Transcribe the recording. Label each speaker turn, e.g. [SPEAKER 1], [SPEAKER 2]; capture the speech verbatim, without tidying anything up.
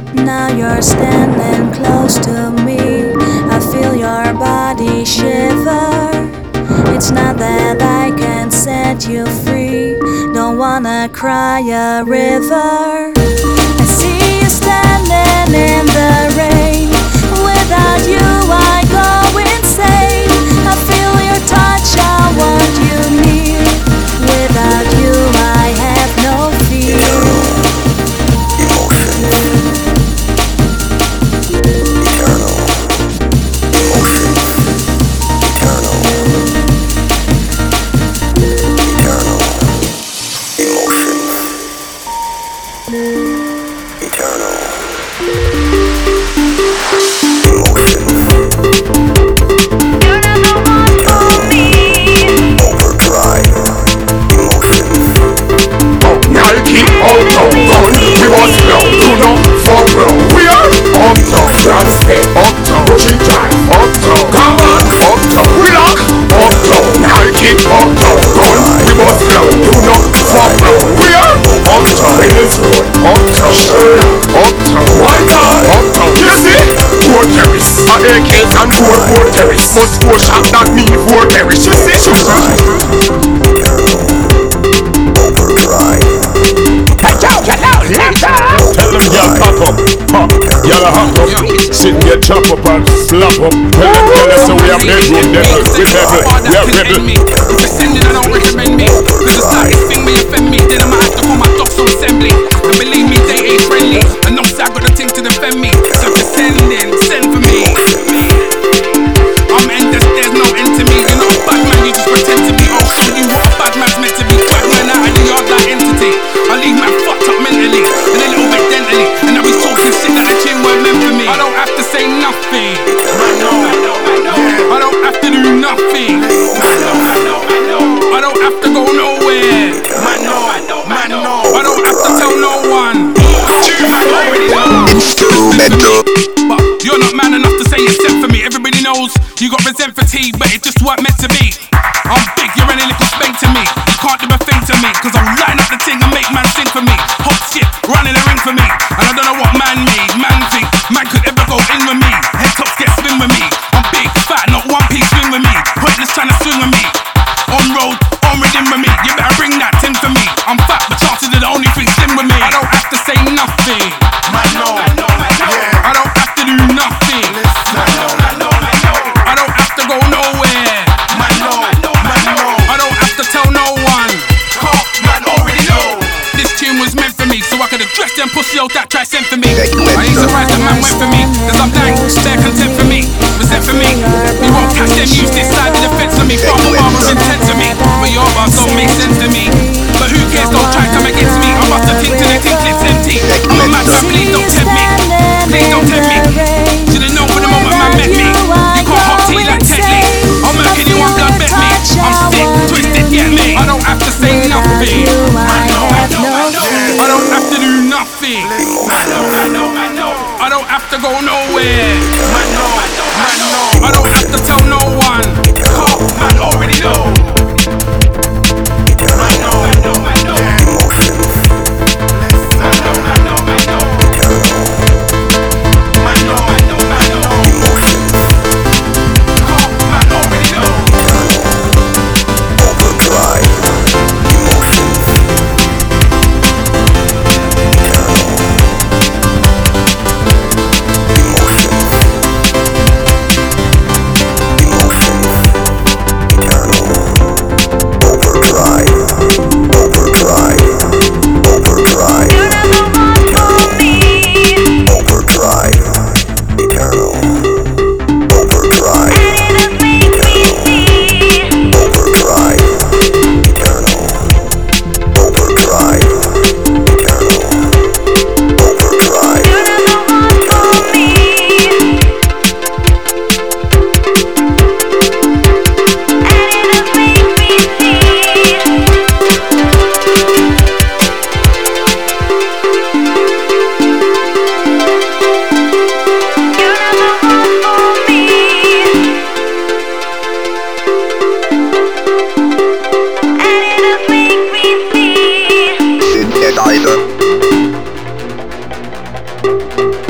[SPEAKER 1] Now you're standing close to me. I feel your body shiver. It's not that I can set you free. Don't wanna cry a river. I see you standing in the rain. Without you I go insane. I feel your touch, I want you near. Without you I have no fear.
[SPEAKER 2] Must go shot that me for Terry. She say she was right. Tell them y'all pop up, pop, y'all hop up, sit and get chop up and slap up. Tell them, tell them so we have bedroom, devil, we devil, we have rebel.
[SPEAKER 3] If you're sending, I don't recommend me. Cause the slightest thing may offend me. Then I might have to call my docs on assembly. And believe me, they ain't friendly. And no side got the thing to defend me. So if you're sending, send for me. I'm endless, there's no end to me. You're not a bad man, you just pretend to be. I'll show you what a bad man's meant to be. Bad man out of the yard like entity. I leave man fucked up mentally and a little bit dentally. And I be talking shit that the gym weren't meant for me. I don't have to say nothing. I know, I know, I know. I don't have to do nothing. I know, I know, I know. I don't have to go nowhere. I know, I know, I know. I don't have to tell no one. I already know.
[SPEAKER 2] Instrumental.
[SPEAKER 3] But you're not man enough to say you're sent for me. Everybody knows you got resent for tea, but it just weren't meant to be. I'm big, you're any little spank to me. You can't do a thing to me, cause I'll line up the ting and make man sing for me. Hop shit, run in the ring for me. And I don't know what man made, man think man could ever go in with me. Head tops get spin with me. I'm big, fat, not one piece swing with me. Pointless trying to swing with me. On road, on rhythm with me. You better bring that tin for me. I'm fat, but chances are the only thing slim with me. I don't have to say nothing.
[SPEAKER 2] I know, I know, I know.
[SPEAKER 3] Yeah. I don't have to do nothing.
[SPEAKER 2] Listen, I know, I know, I know.
[SPEAKER 3] I don't have to go nowhere.
[SPEAKER 2] I know, I know, I know.
[SPEAKER 3] I don't have to tell no one.
[SPEAKER 2] Cop, man, already know.
[SPEAKER 3] This tune was meant for me, so I could address them pussy out that try sent for me. I ain't surprised that man went for me, cause I'm dang, they're content for me. Resent for me, you won't catch them use this side of the fence for me. Farmer farmers intent to me, but your bars don't make sense to me. But who cares, don't try to come against me. I must have think to the think it's empty. I'm a mad man, please don't tempt me. Please don't tempt me. Should've known from the moment man met me. You can't hot tea like Tetley. I'm murking you on blood, bet me. I'm sick, twisted, get me. I don't have to say nothing.
[SPEAKER 1] I know, I know, I know.
[SPEAKER 3] I don't have to do nothing.
[SPEAKER 2] I know, I know, I know.
[SPEAKER 3] I don't have to go nowhere.
[SPEAKER 2] I know, I know, I know.
[SPEAKER 3] I don't have to tell no one.
[SPEAKER 2] Cop, man, already know. I know, I know, I know. I know, I know, I know. I know, I know, I know. Cop, man, already know. Overdrive. Emotions. Emotions. Emotions. Tell them,